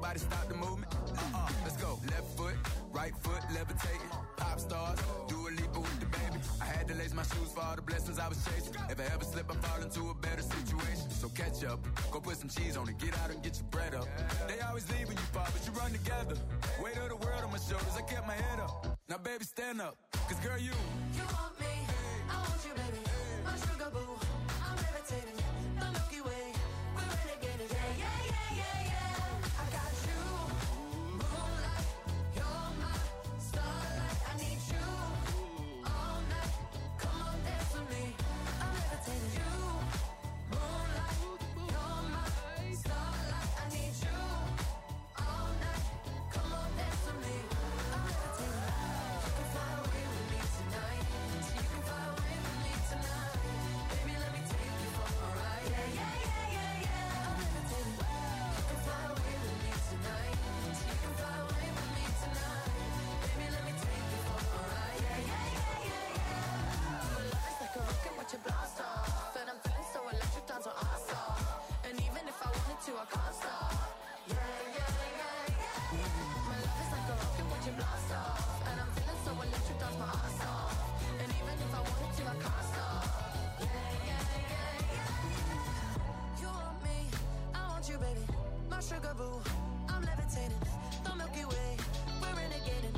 Somebody stop the movement. Let's go. Left foot, right foot, levitating. Pop stars, do a leap with the baby. I had to lace my shoes for all the blessings I was chasing. If I ever slip, I fall into a better situation. So catch up, go put some cheese on it, get out and get your bread up. They always leave when you fall, but you run together. Weight of the world on my shoulders, I kept my head up. Now baby, stand up, cause girl, you want me, I want you, baby. My sugar boo, I'm levitating. The Milky Way, we're renegading. Yeah, yeah, yeah, yeah, yeah. I got you, moonlight, you're my starlight. I need you all night. Come on, dance with me. I'm levitating. You, moonlight, you're my starlight. I need you all night. Come on, dance with me. I'm levitating. You can fly away with me tonight. So you can fly away with me tonight. Baby, let me take you for a ride. Yeah, yeah, yeah, yeah, yeah. I'm levitating. You can fly away with me tonight. So you can fly away with me tonight. Baby, let me take you for a ride. Yeah, yeah, yeah, yeah, yeah. Your love is like a rocket with your blast off, and I'm feeling so electric, dance on our stop. And even if I wanted to, I can't stop. Yeah, yeah, yeah, yeah. My love is like a rocket with your blast off, and I'm feeling so electric, dance my ass off. And even if I wanted to, I can't stop. Yeah, yeah, yeah, yeah. You want me, I want you, baby. My sugar boo, I'm levitating. The Milky Way, we're renegading.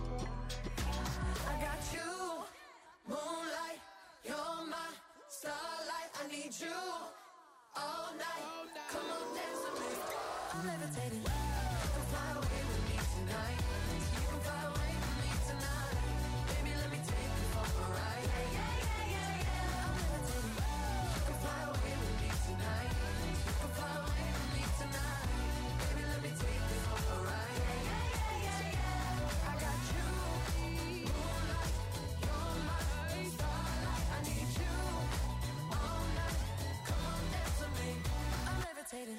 I got you, moonlight, you're my starlight. I need you all night. Come on, dance with me. I'm levitating. You can fly away with me tonight. So you can fly away with me tonight. Baby, let me take you for a ride. Yeah, yeah, yeah, yeah, yeah. I'm levitating. You can fly away with me tonight. So you can fly away with me tonight. Baby, let me take you for a ride. Yeah, yeah, yeah, yeah, yeah. I got you, moonlight, you're my starlight. I need you all night. Come on, dance with me. I'm levitating.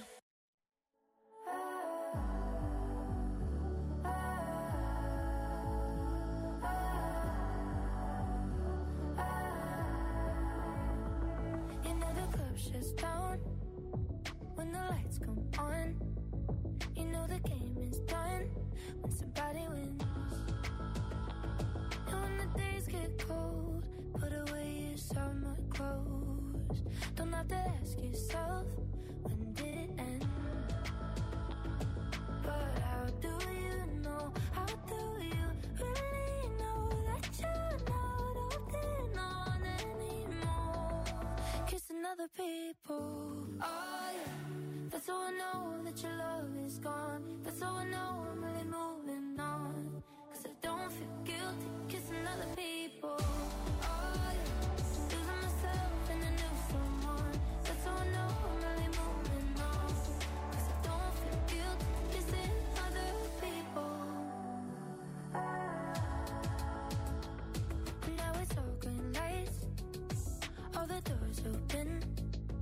You know the club shuts down when the lights come on. You know the game is done when somebody wins. And when the days get cold, put away your summer clothes. Don't have to ask yourself, when did it end? But how do you know? How do you really know that you're not holding on anymore? Kissing other people. Oh yeah, that's how I know that your love is gone. That's how I know I'm really moving on. Cause I don't feel guilty kissing other people. Oh yeah, losing myself in a new someone. That's how I know I'm really moving on. Cause I don't feel guilty kissing other people. Now it's all green lights, all the doors open.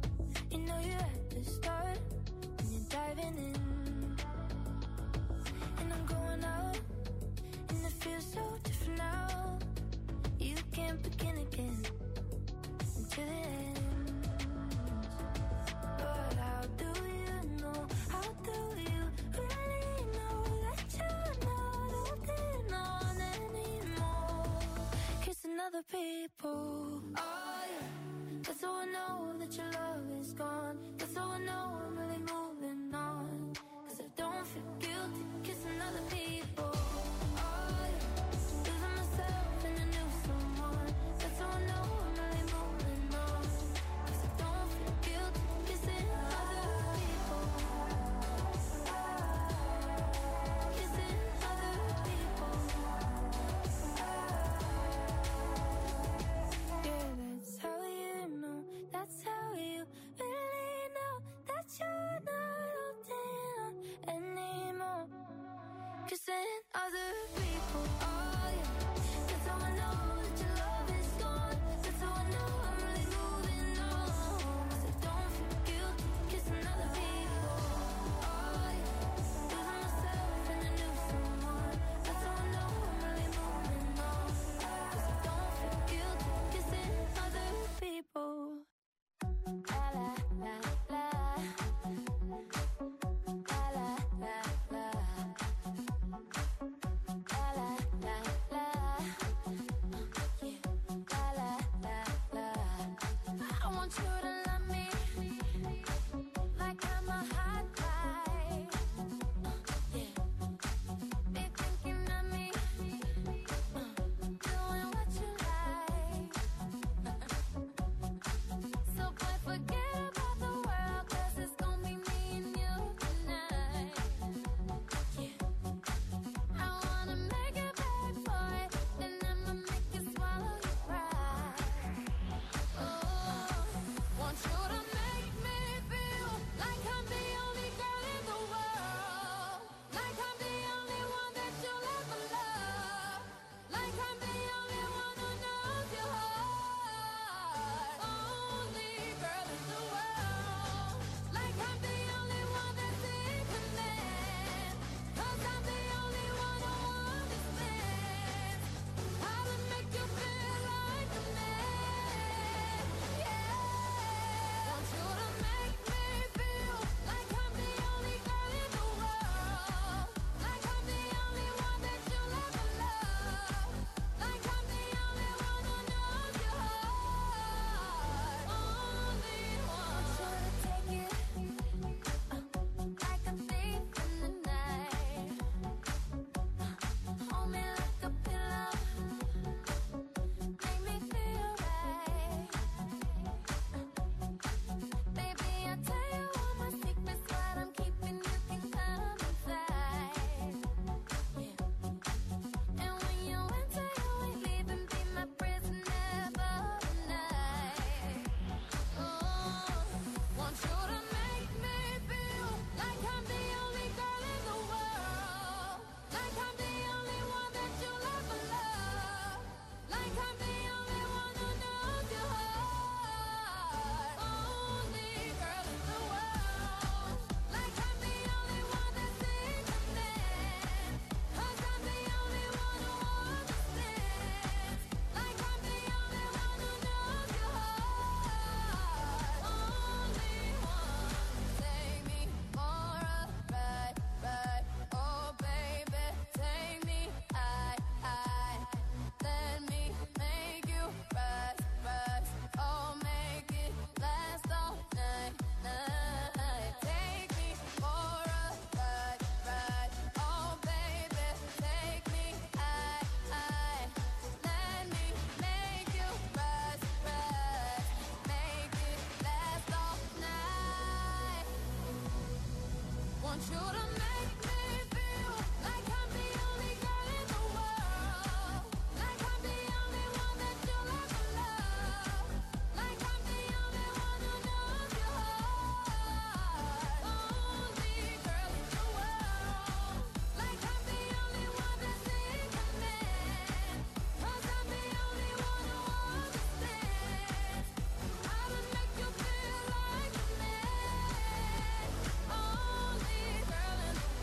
want you to make me feel like I'm the only girl in the world. Like I'm the only one that you'll ever love. Like I'm the only one who knows your heart. Only girl in the world. Like I'm the only one that's in command. 'Cause I'm the only one who understands how to make you feel like a man. Only girl in the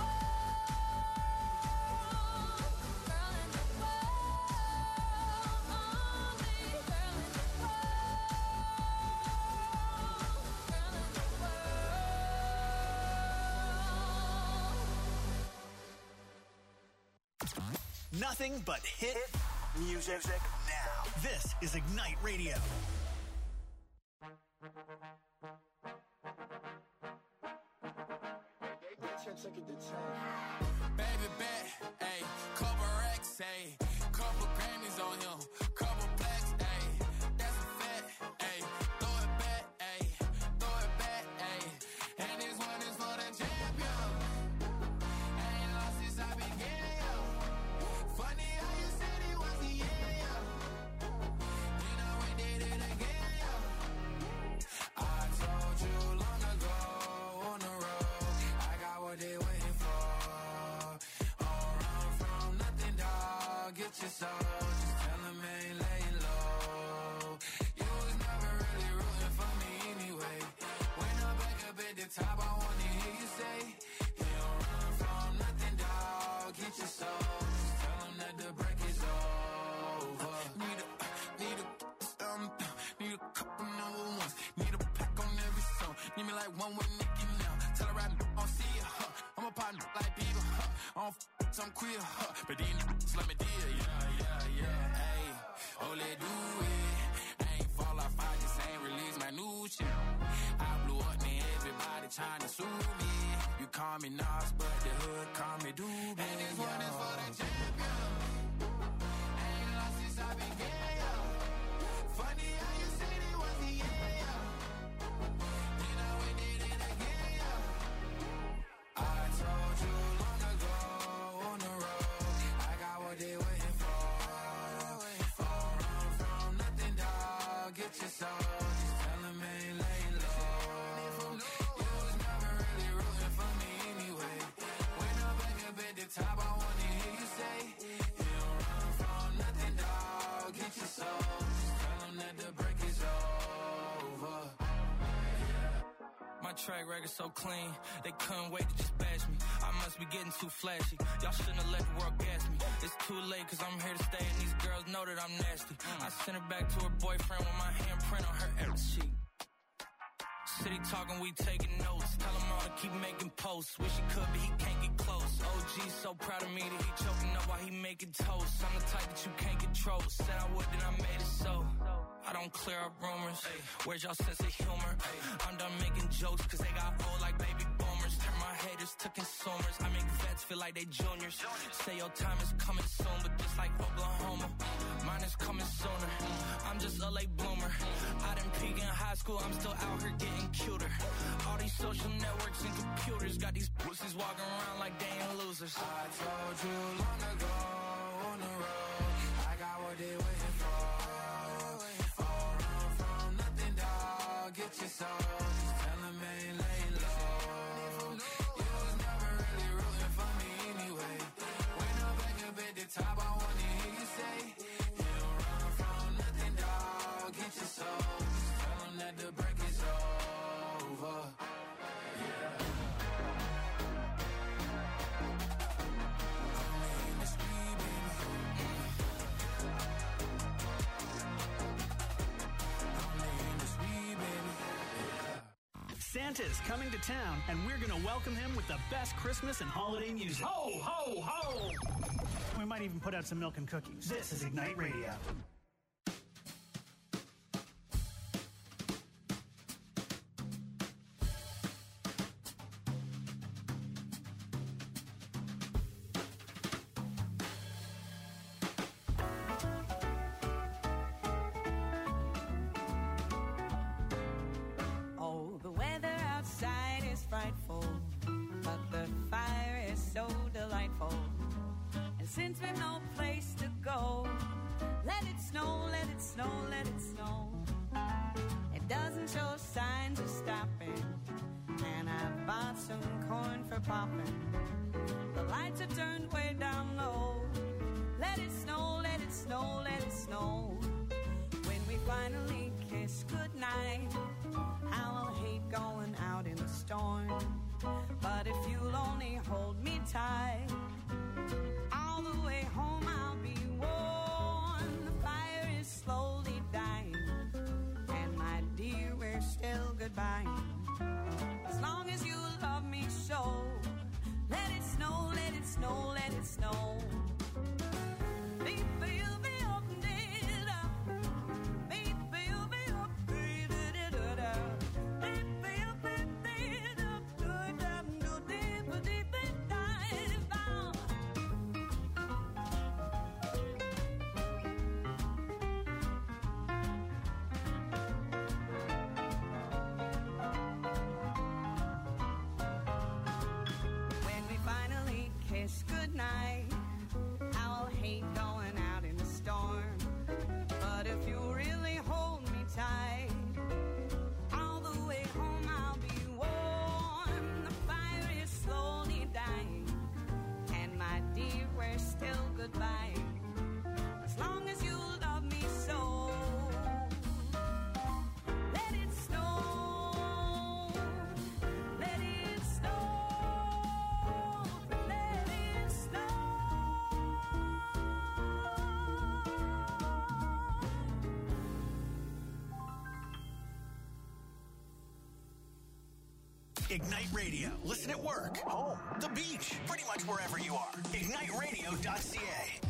world. Girl in the world. Only girl in the world. Girl in the world. Nothing but hit music now. This is Ignite Radio. Baby bet, ayy, couple racks, ayy, couple Grammys on him, couple blacks, ayy, that's a fact, ayy, throw it back, ayy, throw it back, ayy, and this one is for the champion. Ain't lost since I began, yo. Funny how you said it was the end, yo. You know we did it again, yo. I told you long ago on the road, I got what they waiting for. Don't run from nothing, dog. Get your soul. Just tell them ain't laying low. You was never really rooting for me anyway. When I'm back up at the top, I wanna hear you say, you don't run from nothing, dog. Get your soul. Just tell them that the break is over. Need a couple number ones. Need a pack on every song. Need me like one with Nicki now. Tell her I don't see ya, huh. I'm a partner like Bieber, huh. I don't some queer, huh. But these niggas let me deal, yeah, ayy. Oh, let's do it. I ain't fall off, I just ain't release my new shit. I blew up, and everybody trying to sue me. You call me Nas, but the hood call me Doobie. And this one is for the champion. Ain't lost since I began, yo. Funny how you said it was the end, yo. You know we did it again, yo. I told you long ago on the road, I got what they waiting for. Don't run from nothing, dog. Get your soul. Just tell them ain't laying low. You was never really rooting for me anyway. When I'm back up at the top, I wanna hear you say, you don't run from nothing, dog. Get your soul. Just tell them that the break is over. My track record so clean, they couldn't wait to just bash me. I must be getting too flashy. Y'all shouldn't have let the world gas me. It's too late cause I'm here to stay and these girls know that I'm nasty. I sent her back to her boyfriend with my handprint on her every sheet. City talking, we taking notes. Tell him all to keep making posts. Wish he could, but he can't get close. OG so proud of me that he choking up while he making toast. I'm the type that you can't control. Said I would, then I made it so. I don't clear up rumors. Where's y'all sense of humor? I'm done making jokes cause they got old like baby boomers. Turn my haters to consumers. I make vets feel like they juniors. Say your time is coming soon, but just like Oklahoma, mine is coming sooner. I'm just a late bloomer. I didn't peak in high school, I'm still out here getting cuter. All these social networks and computers got these pussies walking around like they ain't losers. I told you long ago on the road, I got what they waiting for. Don't run from nothing, dog. Get your soul. Just tell them ain't laying low. You was never really rooting for me anyway. When I'm back up at the top, I wanna hear you say, you don't run from nothing, dog. Get your soul. Just tell them that the break is over. Santa's coming to town, and we're going to welcome him with the best Christmas and holiday music. Ho, ho, ho! We might even put out some milk and cookies. This is Ignite Radio. Oh, the weather outside is frightful, but the since we've no place to go. Let it snow, let it snow, let it snow. It doesn't show signs of stopping, and I've bought some corn for popping. The lights are turned way down low. Let it snow, let it snow, let it snow. When we finally kiss goodnight, how I'll hate going out in the storm. But if you'll only hold me tight, all the way home I'll be warm. The fire is slowly dying, and my dear, we're still goodbye. As long as you love me so, let it snow, let it snow, let it snow. Goodnight, I'll hate going out in the storm. But if you really hold me tight, all the way home I'll be warm. The fire is slowly dying, and my dear, we're still goodbye. As long as you love me so, let it snow, let it snow. Ignite Radio. Listen at work, home, the beach, pretty much wherever you are. IgniteRadio.ca.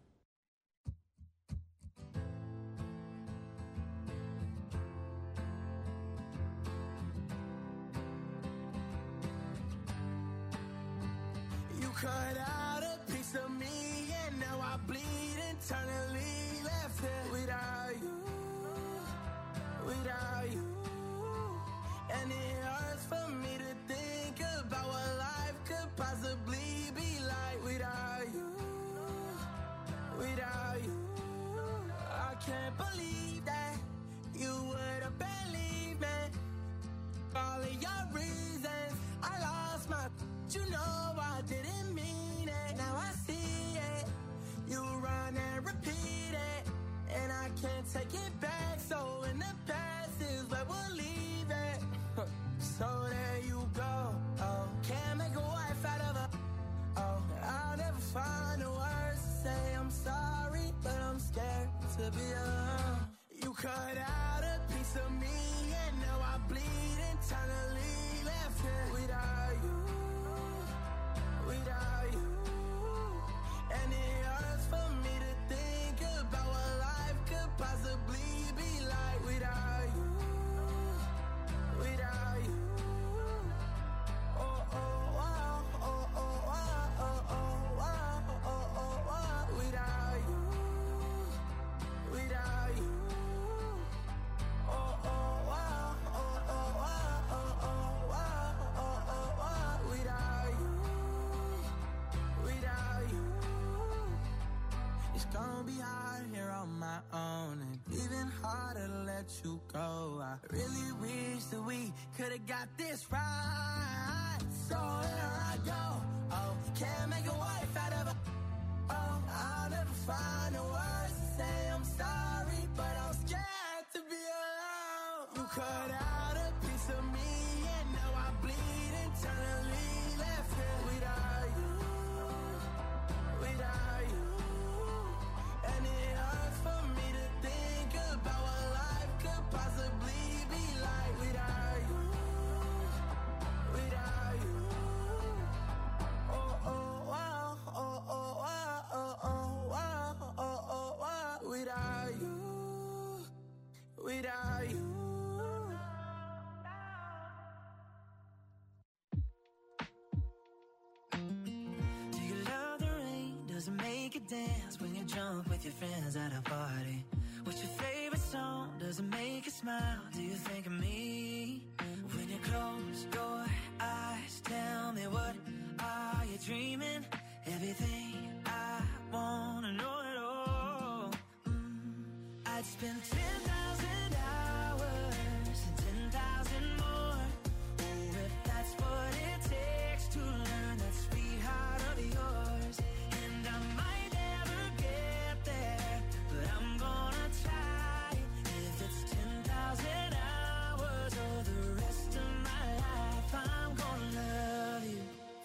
You cut out a piece of me, and now I bleed internally. Left it without you, without you. And it hurts for me to think about what life could possibly be like without you, without you. I can't believe that you would have believed me. All of your reasons, I lost my, you know I didn't mean it. Now I see it, you run and repeat it, and I can't take it back. So in the past is where we'll leave it. So there you go. Oh, can't make a wife out of her. Oh, I'll never find the words to say I'm sorry, but I'm scared to be alone. You cut out a piece of me, and now I bleed internally. Left here without you, without you. And it hurts for me to think about what life could possibly be like without you, without you. Oh, oh, oh, oh, oh, oh, oh, oh, oh, oh, oh, without you, without you. Oh, oh, oh, oh, oh, oh, oh, oh, oh, oh, without you, without you. It's gonna be hard here on my own, and even harder to let you go. I really wish that we could've got this right. So here I go. Oh, can't make a wife out of her. Oh, I'll never find the words to say I'm sorry, but I'm scared to be alone. You cut out a piece of me, and now I bleed internally. Left here without you, without you. And it hurts for me to think about what life could possibly be like without you, without you. Oh, oh, oh, oh, oh, oh, oh, oh, oh, oh, without you, without you. Do you love the rain? Does it make you dance when you jump with your friends at a party? What's your favorite song? Does it make you smile? Do you think of me? When you close your eyes, tell me, what are you dreaming? Everything I spend 10,000 hours and 10,000 more. Oh, if that's what it takes to learn that sweetheart of yours. And I might never get there, but I'm gonna try. If it's 10,000 hours or the rest of my life, I'm gonna love you.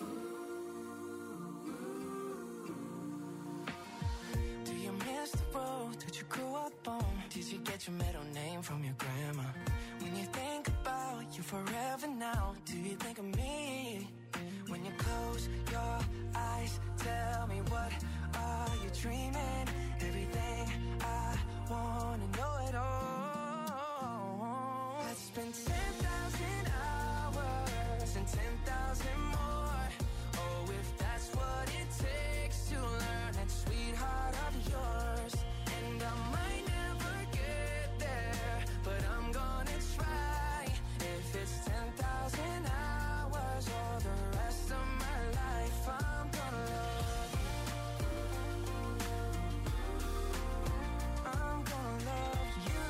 Do you miss the road that you grew up on? Did you get your middle name from your grandma? When you think about you forever now, do you think of me? When you close your eyes, tell me what are you dreaming? Everything I wanna know it all. I'd spend 10,000 hours and 10,000 more. Oh, if that's what it takes to learn that sweetheart of yours. And I might never get there, but I'm gonna try. If it's 10,000 hours or the rest of my life, I'm gonna love you. I'm gonna love you.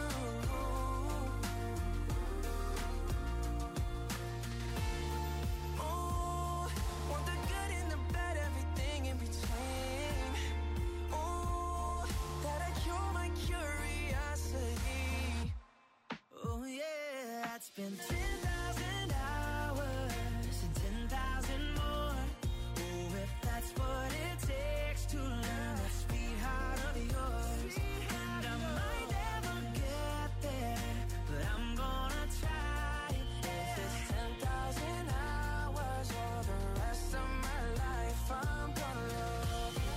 Ooh, want the good and the bad, everything in between. Ooh, that'll cure my curiosity. Oh yeah, I'd spend 10,000 hours and 10,000 more. Oh, if that's what it takes to learn that sweetheart of yours. And I might never get there, but I'm gonna try. If it's 10,000 hours or the rest of my life, I'm gonna love you.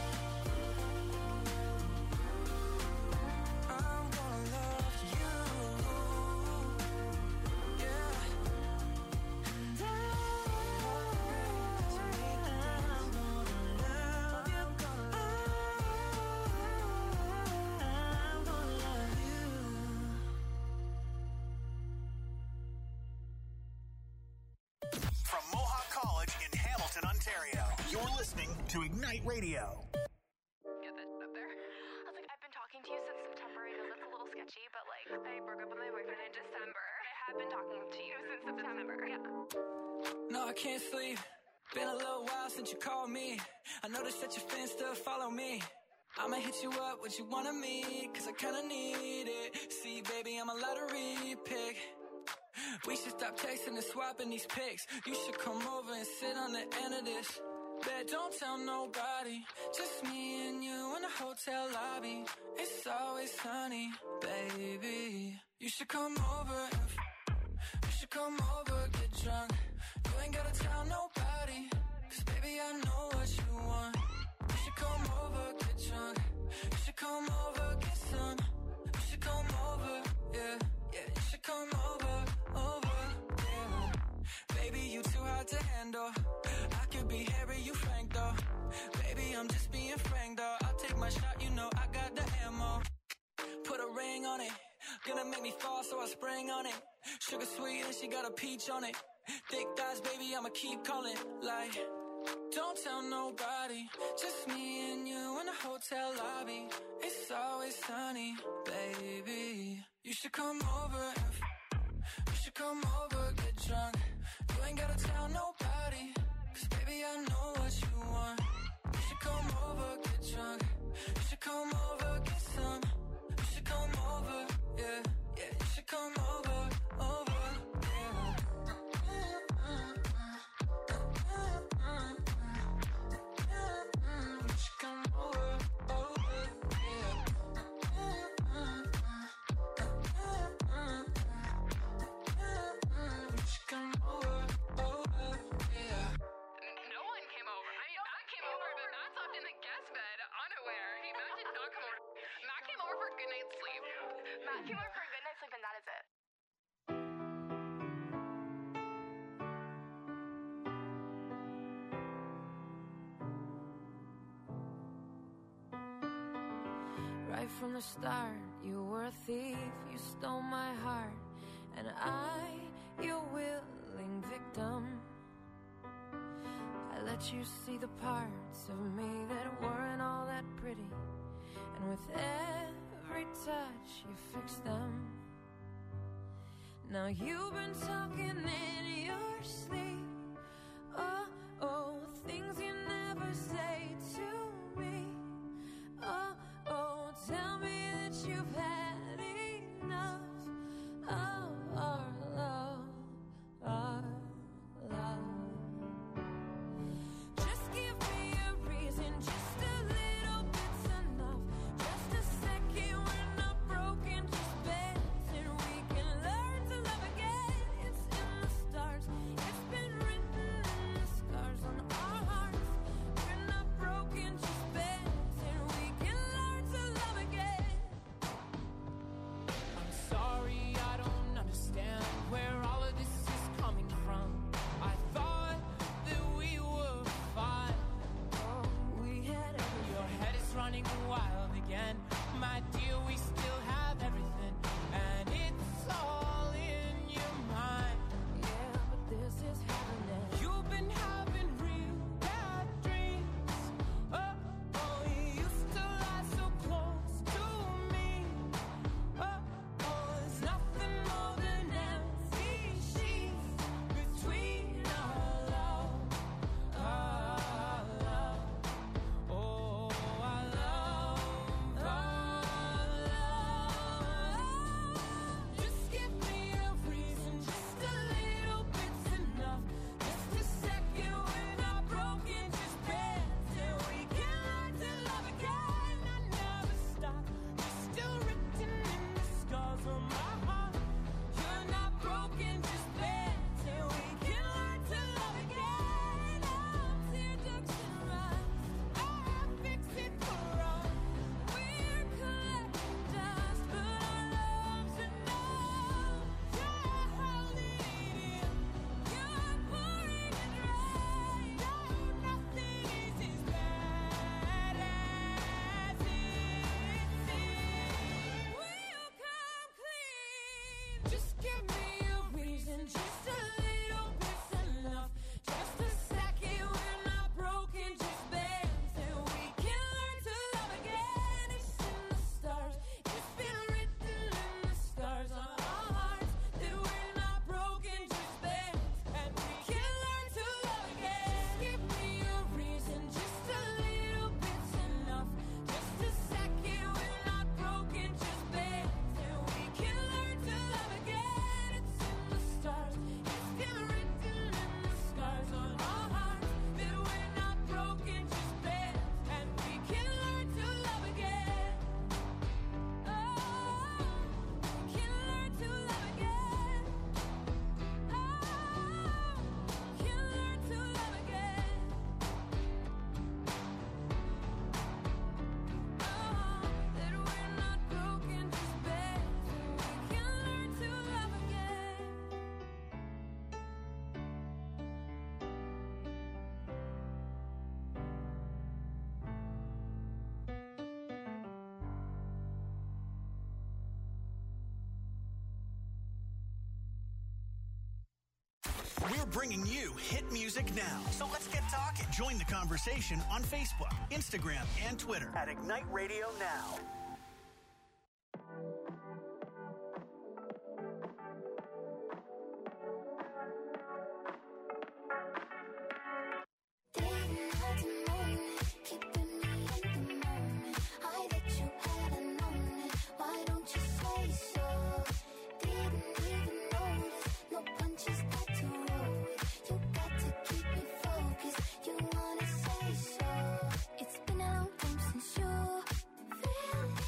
I'm gonna love you. Yeah. And I'm gonna love you. From Mohawk College in Hamilton, Ontario, you're listening to Ignite Radio. Get that up there. I was like, I've been talking to you since September. I know that's a little sketchy, but like, I broke up with my boyfriend in December. I have been talking to you since September. Yeah. No, I can't sleep. Been a little while since you called me. I noticed that your fans still follow me. I'ma hit you up, what you want of me, cause I kinda need it. See, baby, I'm a lottery pick. We should stop texting and swapping these pics. You should come over and sit on the end of this bed. Don't tell nobody, just me and you in the hotel lobby. It's always sunny, baby. You should come over and you should come over, get drunk. You ain't gotta tell nobody, cause baby I know what you want. You should come over, get drunk. You should come over, get some. You should come over, yeah, yeah. You should come over, yeah. Baby, you too hard to handle. I could be Harry, you Frank though. Baby, I'm just being frank though. I'll take my shot, you know I got the ammo. Put a ring on it, gonna make me fall, so I spring on it. Sugar sweet and she got a peach on it. Thick thighs, baby, I'ma keep calling. Like, don't tell nobody, just me and you in the hotel lobby. It's always sunny, baby. You should come over and you should come over, get drunk. You ain't gotta tell nobody, cause baby I know what you want. You should come over, get drunk. You should come over, get some. You should come over, yeah, yeah. You should come over, yeah. You should come over, yeah. You should come over, yeah. No one came over. I mean, Matt came over, but Matt slept in the guest bed, unaware. Matt did not come over. Matt came over for a good night's sleep. Matt came over for a good night's sleep, and that is it. Right from the start, you were a thief, you stole my heart, and I, your willing victim. I let you see the parts of me that weren't all that pretty, and with every touch you fix them. Now you've been talking in your sleep. Oh, oh, things you never say to me. Oh, oh, tell me that you've had enough of our love, our love. Just give me a reason, just a little bit's enough. Just a second, we're not broken, just bends, and we can learn to love again. It's in the stars, it's been written in the scars on our hearts. We're not broken, just bends, and we can learn to love again. I'm sorry, I don't understand where all of this is coming from. I thought that we were fine. Oh, we had everything. Your head is running wild again. My dear, we still have everything. And it's all in your mind. Yeah, but this is happening. You've been having real bad dreams. Oh, oh, you used to lie so close to me. Oh, oh, there's nothing more than empty sheets between our love, our love. Oh, our love, our love. Just give me a reason, just a little bit's enough. Just a second, we're not broken, just bends, and we can learn to love again. I never stop, you're still written in the scars on my heart. You're not broken, just bends, and we can learn to love again. I'm tear ducts in rise, I fix it for us. We're collecting dust, but our love's enough. You're holding it in, you're pouring it right. No, nothing is as bad as it seems. We'll come clean. Just give me a reason, just a little bit's enough. Just a second, we're not broken, just bends, and we can learn to love again. It's in the stars, it's been written in the stars on our hearts that we're not broken, just bends, and we can learn to love again. Just give me a reason, just a little bit's enough. Just a second, we're not broken, just bends, and we can learn to love again. It's in the stars, it's been written in the scars on our hearts that we're not broken, just bends, and we can learn to love again. Oh, we can learn to love again. Oh, we can learn to love again. Oh, that we're not broken, just bends, and we can learn to love again. We're bringing you hit music now. So let's get talking. Join the conversation on Facebook, Instagram, and Twitter at Ignite Radio Now. Didn't hurt to moan it, keeping me in the moment. I bet you hadn't known it. Why don't you say so? Didn't even notice. No punches got to roll with. You got to keep me focused. You wanna say so? It's been a long time since you really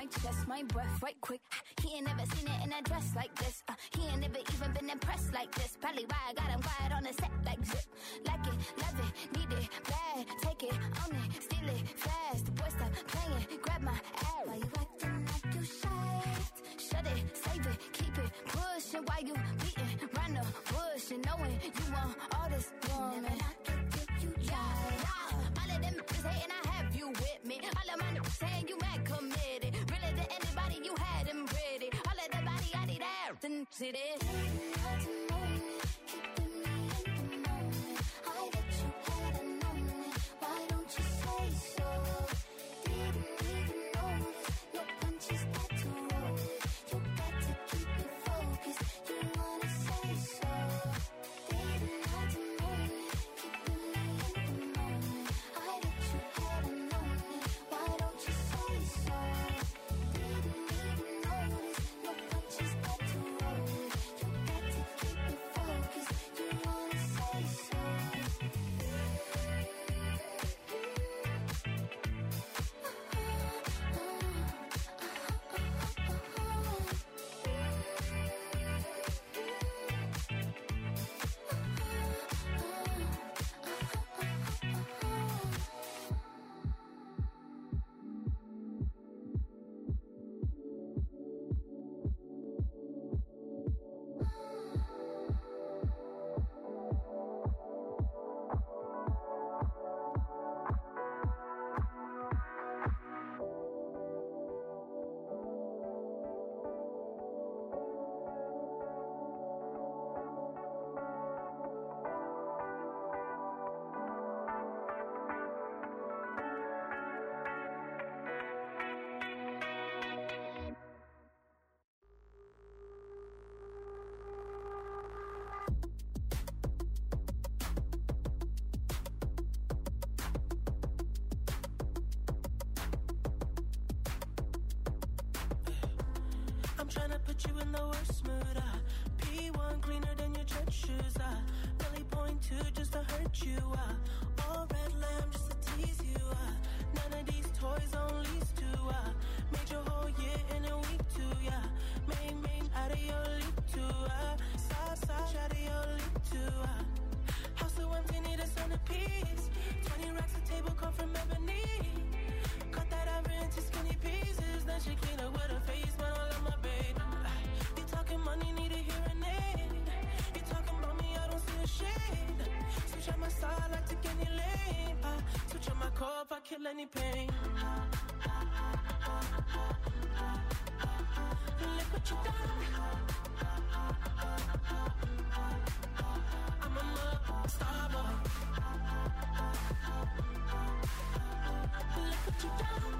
chest, my breath right quick. He ain't never seen it in a dress like this. He ain't never even been impressed like this. Probably why I got him quiet on the set like zip. Like it, love it, need it, bad. Take it, own it, steal it, fast. The boy stop playing, grab my ass. Why you acting like you shy? Shut it, save it, keep it pushing. Why you beating round the bush and knowing you want all this woman? Never not get you yeah. All of them is hating, I have you with me. All of my niggas saying you mad committed. Really to anybody you had them ready. All of the body I need out and see this. Tryna put you in the worst mood, P1 cleaner than your church shoes, Really point two just to hurt you, All red lamb just to tease you, None of these toys on lease too, Made your whole year in a week too, yeah. Main out of your league too, Side out of your league too, House so empty, need a centerpiece. 20 racks a table come from ebony. Cut that ever into skinny pieces. Then she clean up with her face, but I love my baby. You talking money, need a hearing aid. You talking about me, I don't see a shade. Switch on my side, like take any lane. Switch on my core if I kill any pain. Look what you done. I'm a star boy. Look what you done.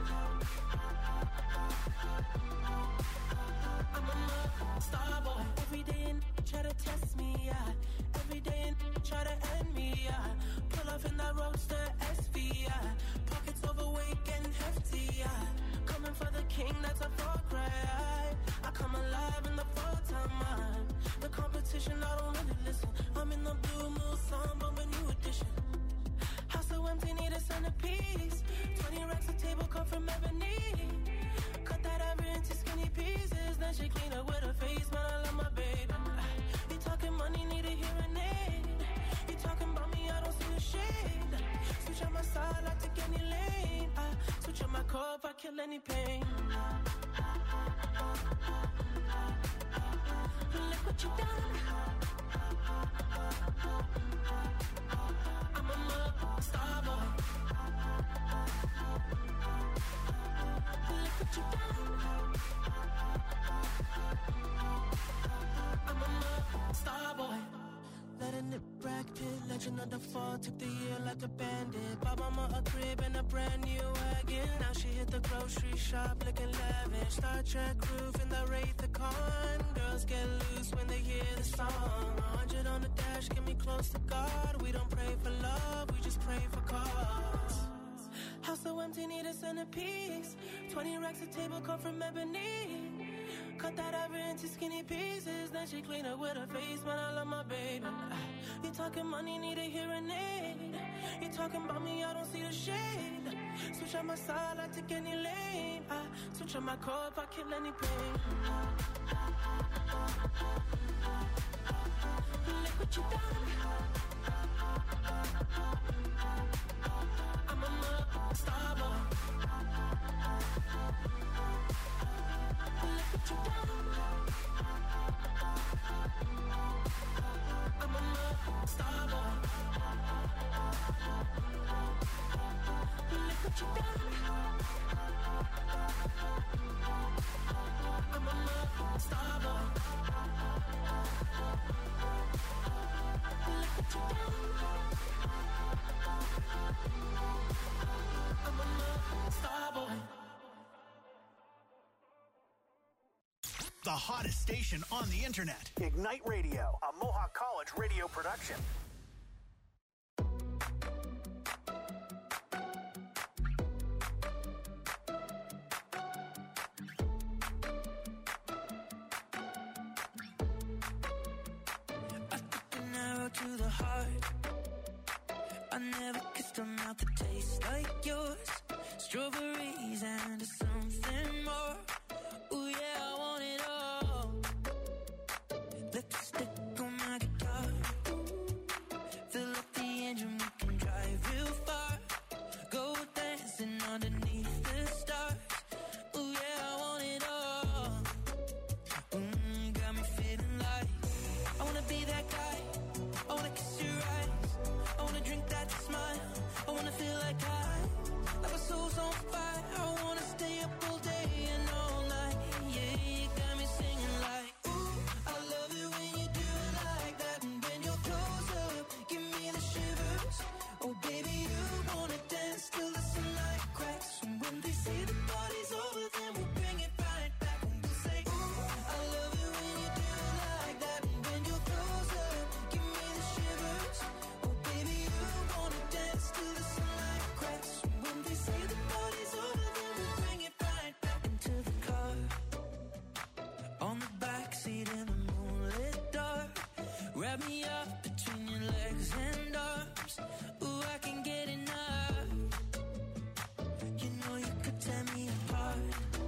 I'm a star boy. Every day and try to test me, yeah. Every day and try to end me, yeah. Pull off in that roadster SV, yeah. Pockets overweight getting hefty, yeah. Coming for the king, that's a far cry. I come alive in the full-time mind. The competition, I don't really listen. I'm in the blue moon song, but new edition. House so empty, need a centerpiece. 20 racks a table come from ebony. Cut that ever into skinny pieces. Then she clean up with her face, man, I love my baby. You talking money, need a hearing aid. You talking about me, I don't see a shade. Switch on my side, I take any lane. Switch on my core if I kill any pain. Look what you done. I'm a star boy. Look what you done. I'm a star boy. Letting it Brad Pitt, legend of the fall. Took the year like a bandit. Bought mama a crib and a brand new wagon. Now she hit the grocery shop looking lavish. Star Trek roof in the Wraith the Con. Girls get loose when they hear the song. 100 on the dash, get me close to God. We don't pray for love, we just pray for cause. House so empty, need a centerpiece. 20 racks a table come from ebony. Cut that ever into skinny pieces. Then she clean up with her face, man, I love my baby. You talking money, need a hearing aid. You talking about me, I don't see the shade. Switch on my side, I take any lane. I switch on my car if I kill any pain. Look what you done. I'm a star boy. Look what you done. I'm a star boy. Look what you done. I'm a star boy. Look what you done. I'm a star boy. The hottest station on the internet. Ignite Radio, a Mohawk College radio production. An arrow to the heart. I never kissed a mouth that tastes like yours. Strawberries and something more. Ooh yeah, I want it all. Lipstick on my guitar. Fill up the engine, we can drive real far. Go dancing underneath the stars. Ooh yeah, I want it all. Got me feeling like I wanna be that guy. I wanna kiss your eyes. I wanna drink that smile. I wanna feel like like my soul's on fire. I wanna stay up all day and all night. Yeah, you got me singing like, ooh, I love it when you do it like that. And when you're close up, give me the shivers. Oh baby, you wanna dance till the sunlight cracks. And when they say the party's over, then we'll bring it right back. And we'll say, ooh, I love it when you do it like that. And when you're close up, give me the shivers. Oh baby, you wanna dance till the sunlight cracks. When they say the party's over, then we'll bring it right back into the car. On the backseat in the moonlit dark. Wrap me up between your legs and arms. Ooh, I can get enough. You know you could tear me apart.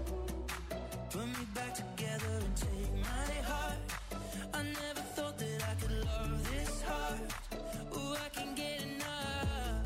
Put me back together and take my heart. I never thought that I could love this hard. Ooh, I can get enough.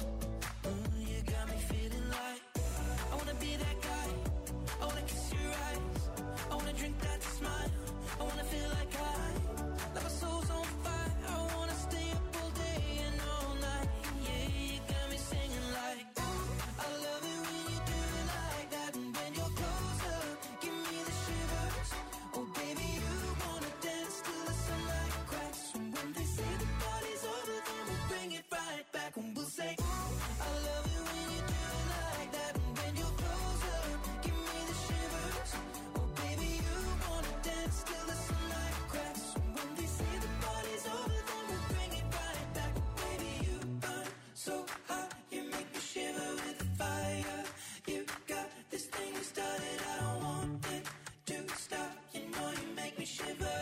You got me feeling like I wanna be that guy. I wanna kiss your eyes. I wanna drink that smile. I wanna feel like like my soul's on fire. I wanna stay up all day and all night. Yeah, you got me singing like, ooh, I love it when you do it like that. And when you're close up, give me the shivers. Oh baby, you wanna dance till the sunlight cracks. And when they say the party's over, then we'll bring it right back. And we'll say, ooh, I love it when you do it like that. And when you're close up, give me the shivers. Oh baby, you wanna dance till the sunlight cracks. And when they say the party's over, then we'll bring it right back. Baby, you burn so hot, you make me shiver with the fire. You got this thing you started, I don't want it to stop. You know you make me shiver.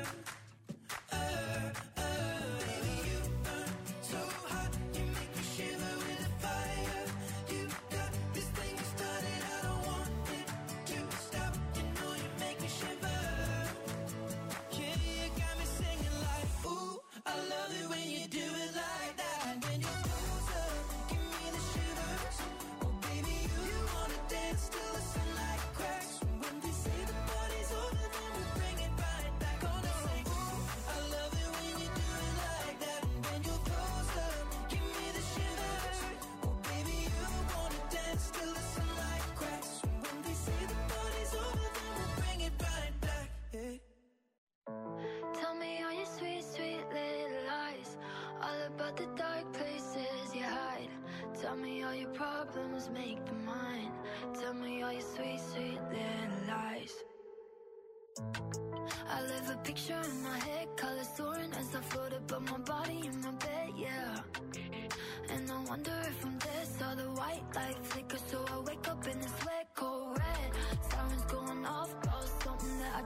Baby, you burn so hot, you make me shiver with the fire. You got this thing you started, I don't want it to stop. You know you make me shiver. Yeah, you got me singing like, ooh, I love it when you do it like that. And when you're close up, give me the shivers. Oh baby, you wanna dance till the sunlight cracks. And when they say the party's over, then we'll bring it right back. Gonna say, ooh, I love it when you do it like that. And when you're close up, give me the shivers. Oh baby, you wanna dance till the sunlight cracks. And when they say the party's over, then we'll bring it right back. Yeah. Tell me all your sweet, sweet little lies. All about the dark places you hide. Tell me all your problems, make them mine. Tell me all your sweet, sweet little lies. I live a picture in my head, colors soaring as I float above my body in my bed, yeah. And I wonder if I'm dead, saw the white light flicker, so I wake up in this wet, cold red. Sirens going off about something that I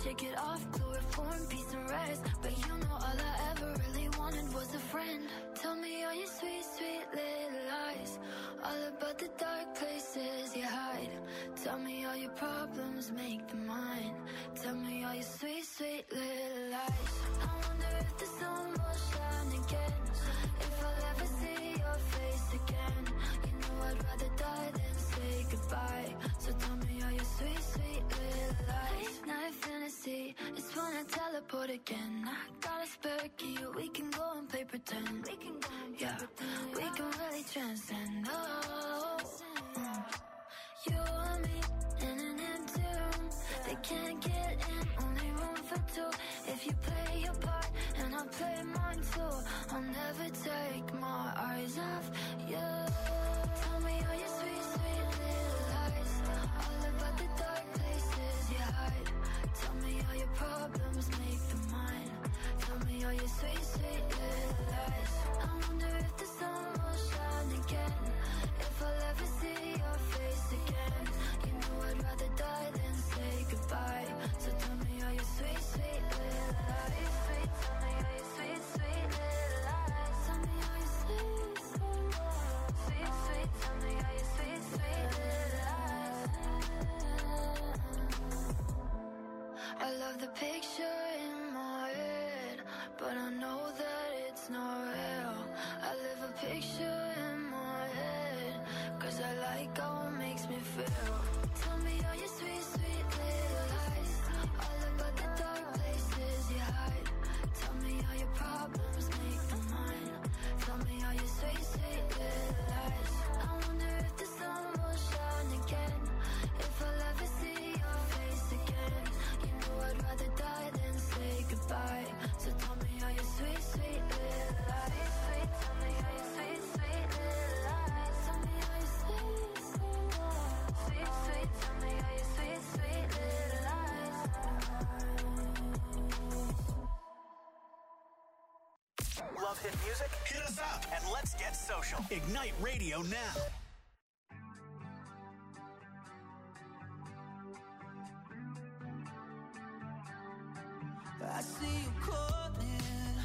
shake it off, chloroform, peace and rest. But you know all I ever really wanted was a friend. Tell me all your sweet, sweet little lies, all about the dark places you hide. Tell me all your problems, make them mine. Tell me all your sweet, sweet little lies. I wonder if the sun will shine again, if I'll ever see your face again. You know I'd rather die than say goodbye. So tell me all your sweet, sweet little lies. Night fantasy, it's when I teleport again. I got a spare key, we can go and play pretend. We can go and play pretend. We can really transcend. Oh, you and me in an empty room. They can't get in, only room for two. If you play your part and I'll play mine too, I'll never take my eyes off you. Tell me all your sweet, sweet little lies, all about the dark places you hide. Tell me all your problems, make them mine. Tell me all your sweet, sweet little lies. I wonder if the sun will shine again, if I'll ever see your face again. You know I'd rather die than say goodbye. So tell me all your sweet, sweet little lies. Sweet, tell me all your sweet, sweet little lies. Tell me all your sweet, sweet, sweet, tell me all your sweet, sweet little lies. I love the picture in my head, but I know that it's not real. I live a picture in my head, 'cause I like how it makes me feel. Tell me all your sweet, sweet little lies, all about the dark places you hide. Tell me all your problems, make them mine. Tell me all your sweet, sweet little lies. I wonder if the sun will shine again, if I'll ever see your face again. You know I'd rather die than say goodbye. So tell me all your sweet, sweet little lies. Sweet, tell me all your sweet, sweet little lies. Tell me all your sweet, sweet, sweet, tell me all your sweet, sweet little lies. Love hit music? Hit us up and let's get social. Ignite Radio now. I see you calling.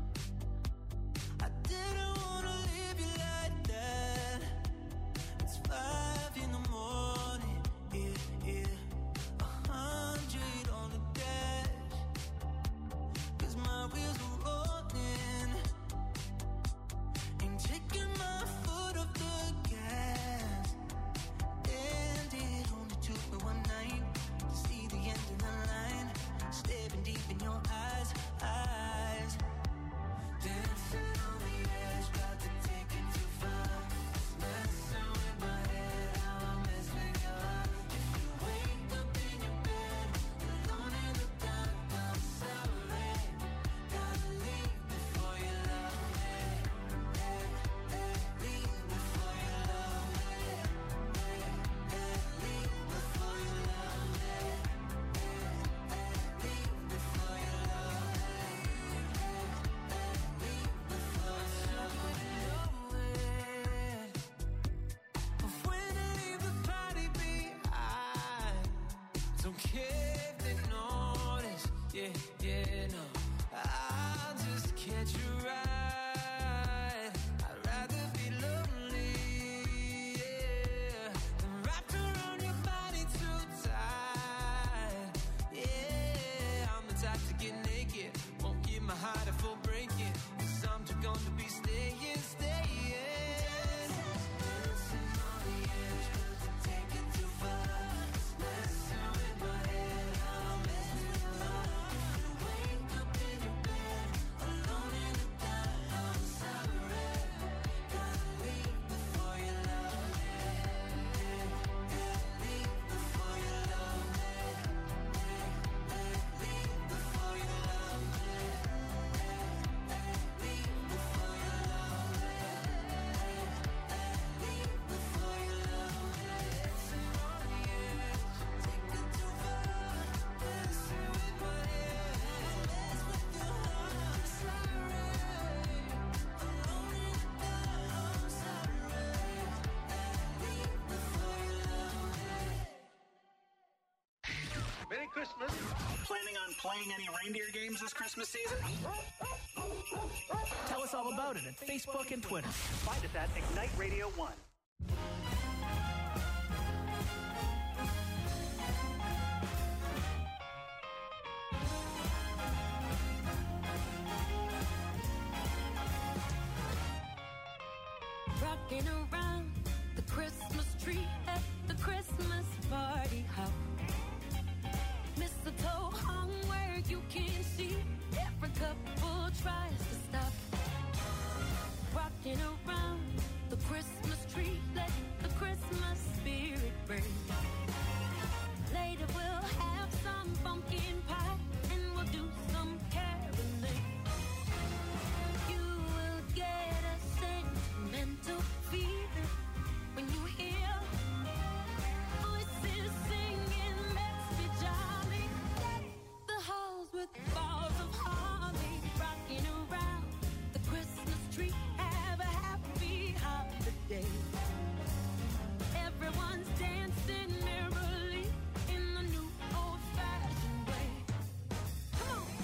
I didn't wanna leave you like that. It's 5 in the morning, yeah, yeah. 100 on the dash, 'cause my wheels are rolling. Ain't taking my foot off the gas. And it only took me one night to see the end of the line. Staring deep in your eyes, eyes. Dancing on the edge, about to take it too far. Messing with my head, how I mess with your heart. If you wake up in your bed, alone in the dark, I'm sorry. Gotta leave before you love me. Leave before you love me. Leave before you love me. Don't care if they notice, yeah, yeah, no. I'll just catch you right. I'd rather be lonely, yeah, than wrapped around your body too tight. Yeah, I'm the type to get naked, won't give my heart a full breaking, 'cause I'm too gonna be staying, staying. Dancing on the edge, but to take it too far. Messing with my head, how I mess with your heart. If you wake up in your bed, alone in the dark, Merry Christmas. Planning on playing any reindeer games this Christmas season? Tell us all about it at Facebook and Twitter. Find us at Ignite Radio 1. Rocking around the Christmas tree at the Christmas party hop. Mistletoe hung where you can see. Every couple tries to stop. Rocking around the Christmas tree, let the Christmas spirit burn. Later we'll have some pumpkin pie and we'll do some caroling. You will get a sentimental feeling when you hear voices singing, let's be jolly. Deck the halls with balls of holly, rocking around the Christmas tree. Have a happy holiday. Everyone's dancing merrily in the new old-fashioned way. Come on.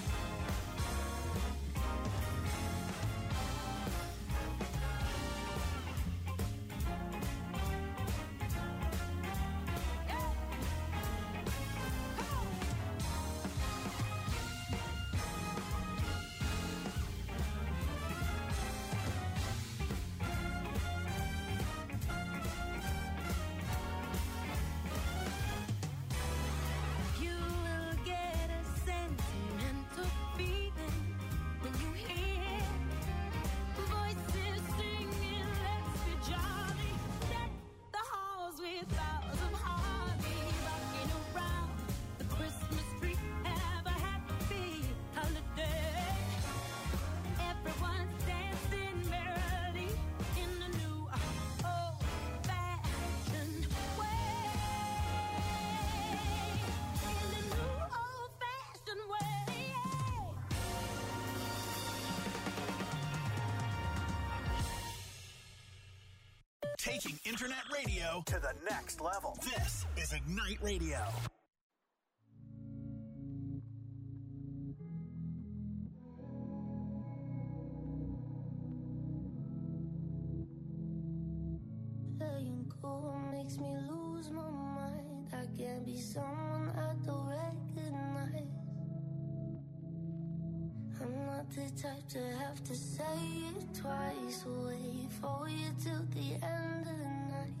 You will get a sentimental feeling when you hear voices singing, let's be jolly. Deck the halls with boughs of holly, rocking around the Christmas tree. Have a happy holiday. Everyone's dancing merrily in the new old-fashioned way. In the new old-fashioned way. Taking internet radio to the next level. This is Ignite Radio. Letting go makes me lose my mind. I can't be someone I don't recognize. I'm not the type to have to say it twice. Wait for you till the end of the night.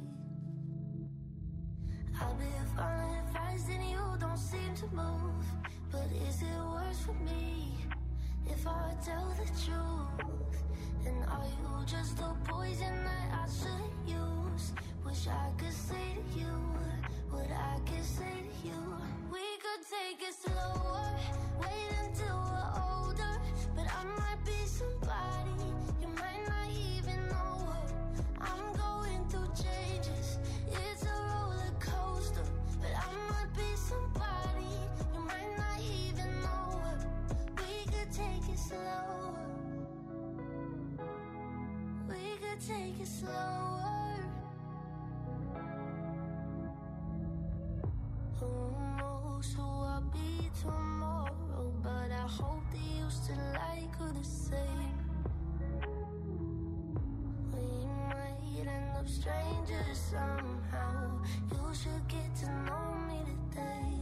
I've been falling fast and you don't seem to move. But is it worse for me if I tell the truth? And are you just a poison that I shouldn't use? Wish I could say to you what I could say to you. We could take it slower, wait until we're older. But I might be somebody you might not even know her. I'm going through changes, it's a roller coaster. But I might be somebody you might not even know her. We could take it slower. We could take it slower. Who knows who I'll be tomorrow? But I hope that you still like her the same. We might end up strangers somehow. You should get to know me today.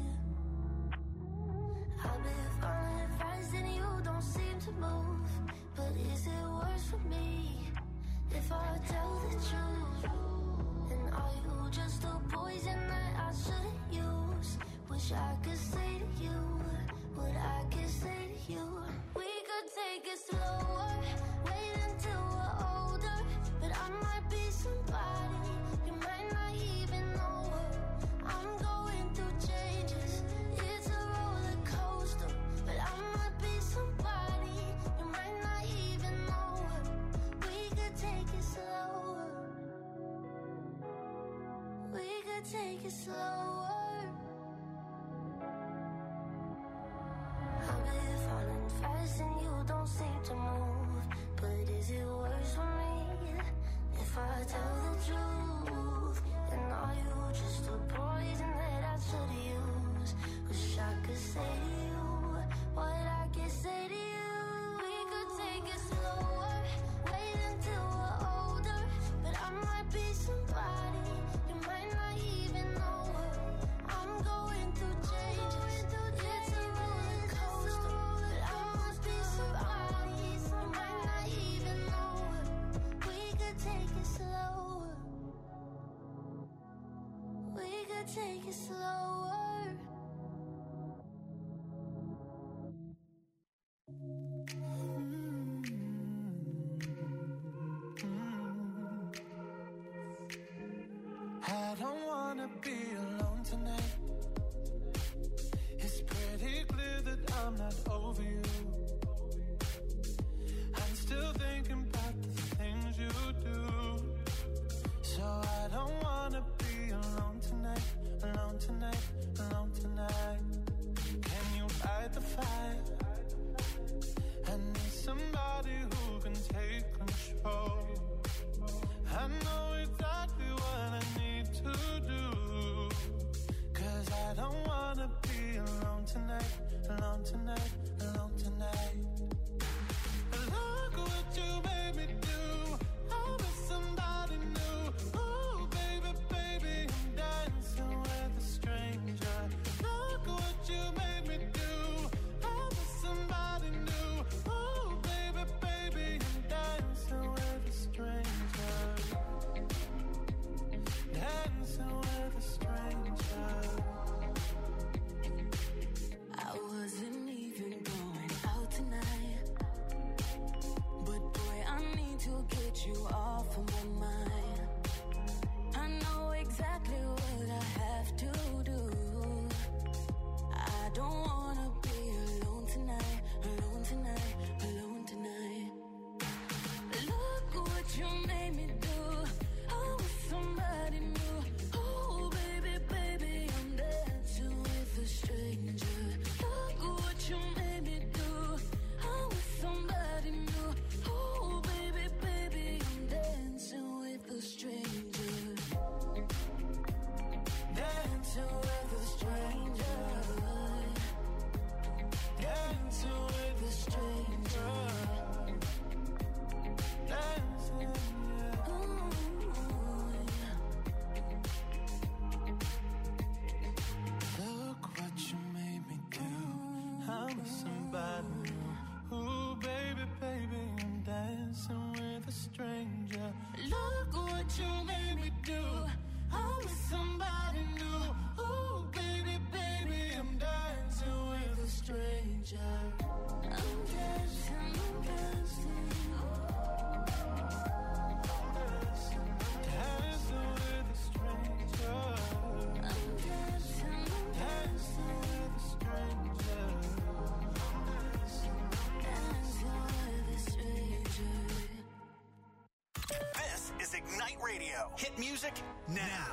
I've been falling fast and you don't seem to move. But is it worse for me if I tell the truth? And are you just a poison that I shouldn't use? Wish I could say to you what I could say to you. We could take it slower, wait until we're older. But I might be somebody you might not even know her. I'm going through changes, it's a roller coaster. But I might be somebody you might not even know her. We could take it slower. We could take it slower. I've been falling fast and you don't seem to move. But is it worse for me if I tell the truth? And are you just a poison that I should've used? Wish I take it slower. I don't wanna be alone tonight. It's pretty clear that I'm not over you. I'm still thinking about the things you do. So I don't wanna be alone tonight, alone tonight, alone tonight. Can you fight the fire? I need somebody who can take control. I know exactly what I need to do. 'Cause I don't wanna be alone tonight, alone tonight, alone tonight. Look what you made me do. I'm with somebody new. Ooh, baby, baby, I'm dancing with a stranger. Look what you made me do. I'm with somebody new. Ooh, baby, baby, I'm dancing with a stranger. Dancing with a stranger. I wasn't even going out tonight, but boy, I need to get you off of my mind. I know exactly what I have to do. I don't wanna be alone tonight, alone tonight, alone tonight. Look what you made me do. I'm with somebody new. Oh, baby, baby, I'm dancing with a stranger. Look what you made me do. I'm with somebody new. Oh, baby, baby, I'm dancing with a stranger. Dancing with a stranger. Dancing with a stranger. Dancing, yeah. Look what you made me do. I'm with somebody new. Ooh, baby, baby, I'm dancing with a stranger. Look what you made me do. I'm with somebody new. Ooh, baby, baby, I'm dancing with a stranger. I'm dancing, I'm dancing. Dancing with a stranger. I'm dancing, I'm Dancing with a stranger. dancing with a stranger. This is Ignite Radio. Hit music now.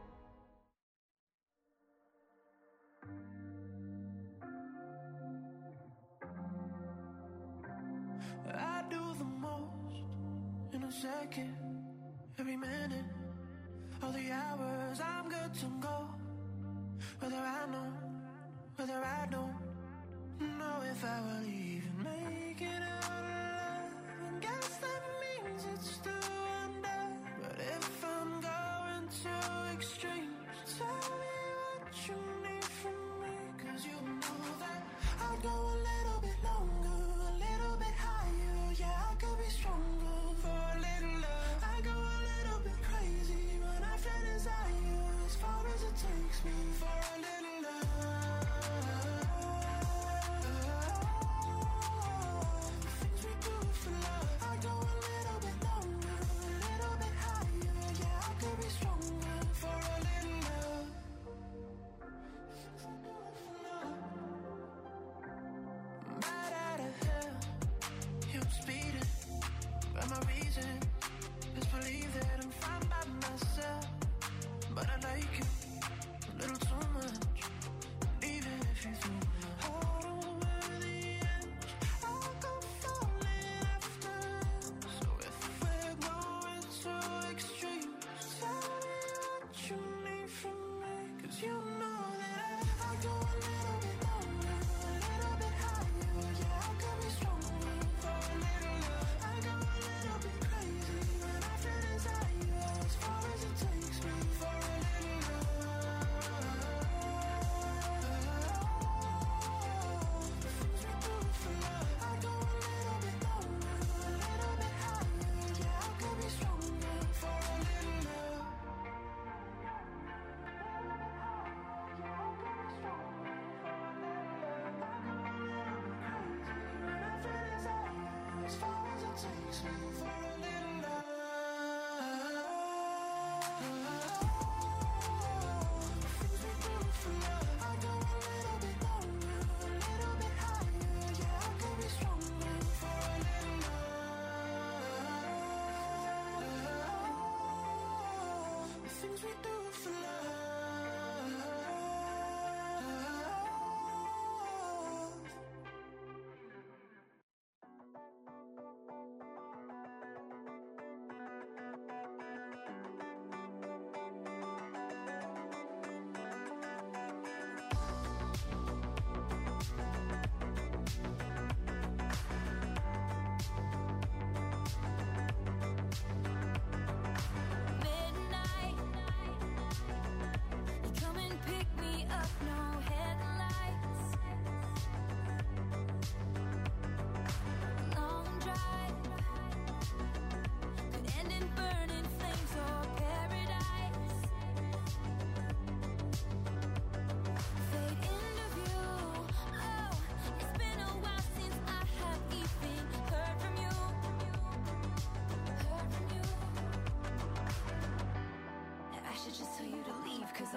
I do the most in a second, every minute, all the hours I'm good to go. Whether I know, whether I don't know if I will even make it out alive. And guess that means it's still under. But if I'm going too extreme, tell me what you need from me. 'Cause you know that I'd go a little bit longer, a little bit higher. Yeah, I could be stronger for a little love. I go a little bit crazy when I feel desire, as far as it takes me for a little love. The things we do for love. I go a little bit longer, a little bit higher. Yeah, I could be stronger for a little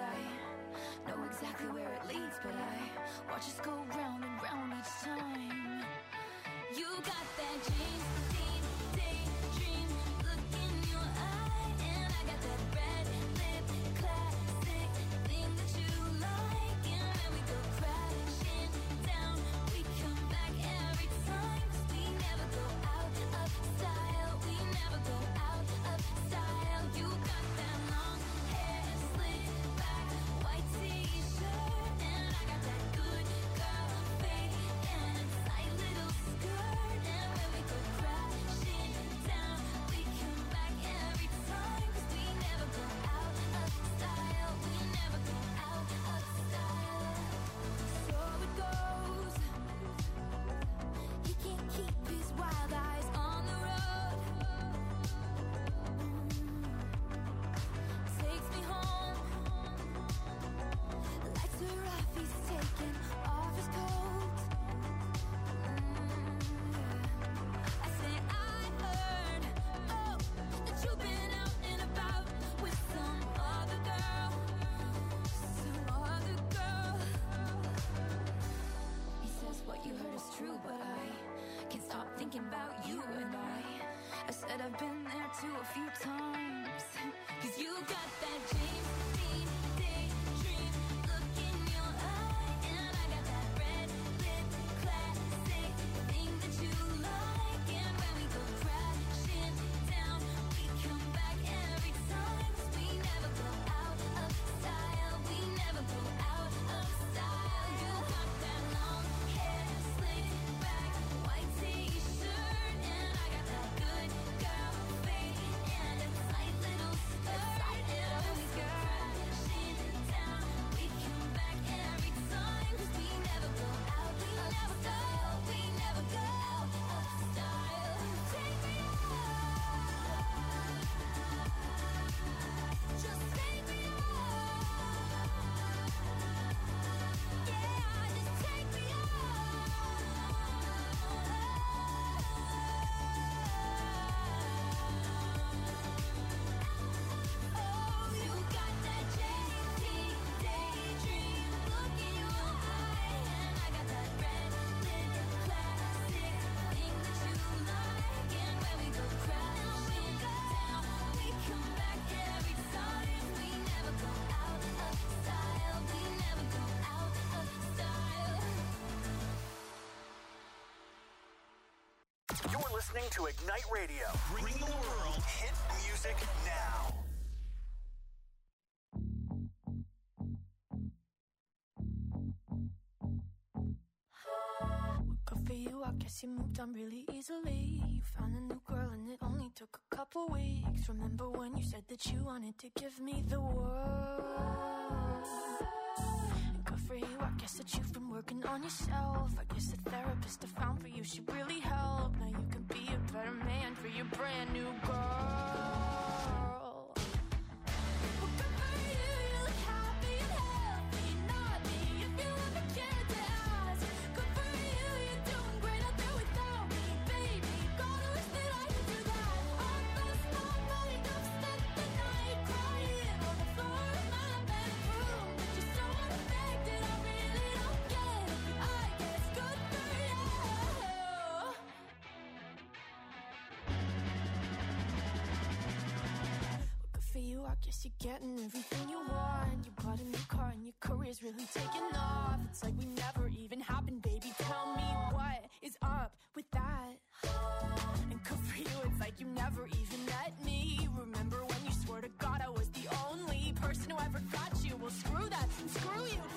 I know exactly where it leads, but I watch us go round and round each time. You got that dream, daydream look in your eye, and I got that red lip classic thing that you like, and when we go crashing down, we come back every time, 'cause we never go out of style, we never go out of style. You got that long hair slicked back, white t-shirt, and I got that good girl fade and a tight little skirt, and when we go crashing down, we come back every time, 'cause we never go out of style, we never go out of style. So it goes. He can't keep his wild eyes on the road. Takes me home. Lights are off, he's taking off his coat. I say I heard, oh, that you've been out and about with some other girl, some other girl. He says what you heard is true, but I can't stop thinking about you, and I said I've been there too a few times. 'Cause you got that dream, daydream look in your eye, and I got that red lip classic thing that you like, and when we go crashing down, we come back every time, 'cause we never go out of style, we never go out of style. You got that long hair slicked back, white t-shirt, and I got that good girl fade and a tight little skirt, and when we go crashing down, we come back every time, 'cause we never go out of style, we never go out of style. Take me out, just take me out, yeah, just take me out. Oh, you got that daydream look in your eye, and I got that red lip classic thing that you like, and when we go crashing down, we come back every time, we never go out of style, we never go out of style. You're listening to Ignite Radio, bringing the world hit music now. Good for you, I guess you moved on really easily. You found a new girl and it only took a couple weeks. Remember when you said that you wanted to give me the world? And good for you, I guess that you've been working on yourself. I guess the therapist I found for you should really help. Now you can be a better man for your brand new girl. Well, good for you, you look happy and healthy. Not me, if you ever cared to ask. Good for you, you're doing great out there without me, baby. God, I wish that I could do that. I lost my mind, I've spent the night crying on the floor of my bedroom. You're so unaffected, I really don't get it. I guess good for you. Good for you, I guess you're getting everything you want. You bought a new car and your career's really taking off. It's like we never even happened, baby. Tell me what is up with that? And good for you, it's like you never even met me. Remember when you swore to God I was the only person who ever got you? Well, screw that, and screw you